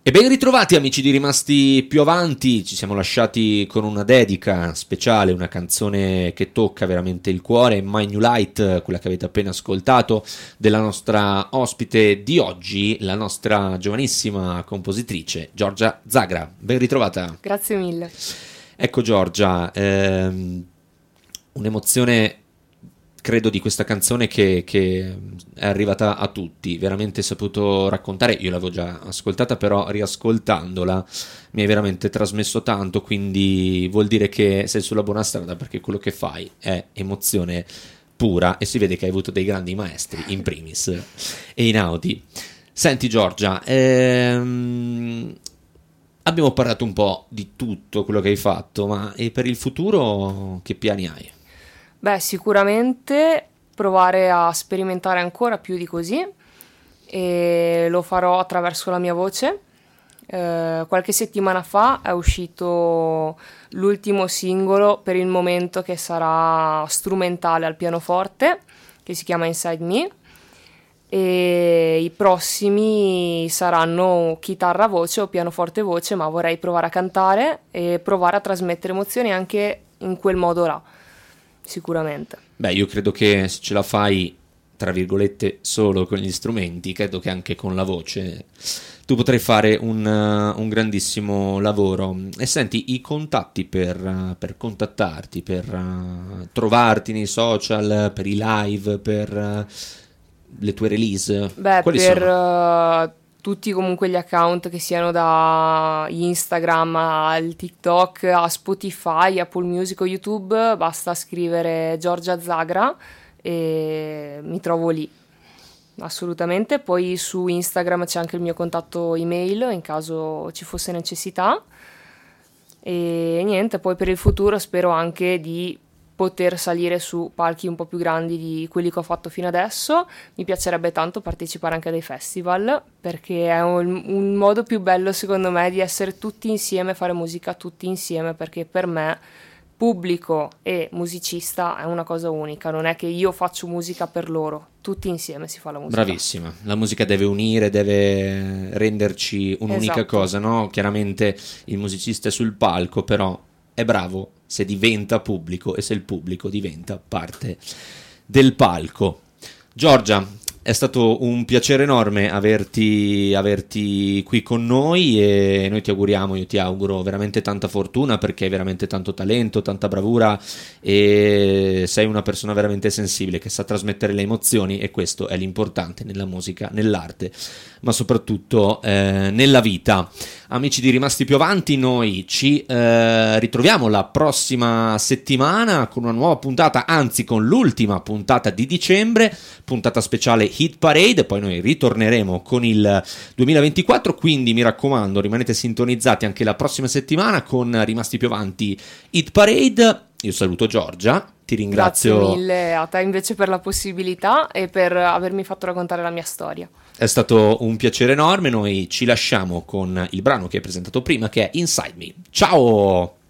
E ben ritrovati amici di Rimasti più avanti, ci siamo lasciati con una dedica speciale, una canzone che tocca veramente il cuore, My New Light, quella che avete appena ascoltato, della nostra ospite di oggi, la nostra giovanissima compositrice Giorgia Zagra. Ben ritrovata. Grazie mille. Ecco Giorgia, un'emozione credo di questa canzone che è arrivata a tutti, veramente saputo raccontare, io l'avevo già ascoltata però riascoltandola mi hai veramente trasmesso tanto, quindi vuol dire che sei sulla buona strada perché quello che fai è emozione pura e si vede che hai avuto dei grandi maestri in primis e in Audi. Senti Giorgia, abbiamo parlato un po' di tutto quello che hai fatto, ma e per il futuro che piani hai? Beh, sicuramente provare a sperimentare ancora più di così e lo farò attraverso la mia voce. Qualche settimana fa è uscito l'ultimo singolo per il momento che sarà strumentale al pianoforte, che si chiama Inside Me, e i prossimi saranno chitarra voce o pianoforte voce, ma vorrei provare a cantare e provare a trasmettere emozioni anche in quel modo là. Sicuramente. Beh, io credo che se ce la fai, tra virgolette, solo con gli strumenti, credo che anche con la voce tu potrai fare un grandissimo lavoro. E senti, i contatti per contattarti, per trovarti nei social, per i live, per le tue release, Beh, quali per sono? tutti comunque gli account che siano da Instagram al TikTok a Spotify, Apple Music o YouTube, basta scrivere Giorgia Zagra e mi trovo lì. Assolutamente. Poi su Instagram c'è anche il mio contatto email in caso ci fosse necessità. E niente, poi per il futuro spero anche di poter salire su palchi un po' più grandi di quelli che ho fatto fino adesso. Mi piacerebbe tanto partecipare anche a dei festival perché è un modo più bello secondo me di essere tutti insieme, fare musica tutti insieme, perché per me pubblico e musicista è una cosa unica, non è che io faccio musica per loro, tutti insieme si fa la musica. Bravissima, la musica deve unire, deve renderci un'unica Esatto. cosa, no? Chiaramente il musicista è sul palco, però è bravo se diventa pubblico e se il pubblico diventa parte del palco. Giorgia, è stato un piacere enorme averti qui con noi e noi ti auguriamo, io ti auguro veramente tanta fortuna perché hai veramente tanto talento, tanta bravura e sei una persona veramente sensibile che sa trasmettere le emozioni e questo è l'importante nella musica, nell'arte, ma soprattutto nella vita. Amici di Rimasti più avanti, noi ci ritroviamo la prossima settimana con una nuova puntata, anzi con l'ultima puntata di dicembre, puntata speciale Hit Parade, poi noi ritorneremo con il 2024, quindi mi raccomando rimanete sintonizzati anche la prossima settimana con Rimasti più avanti Hit Parade. Io saluto Giorgia, ti ringrazio. Grazie mille a te invece per la possibilità e per avermi fatto raccontare la mia storia. È stato un piacere enorme, noi ci lasciamo con il brano che hai presentato prima che è Inside Me. Ciao!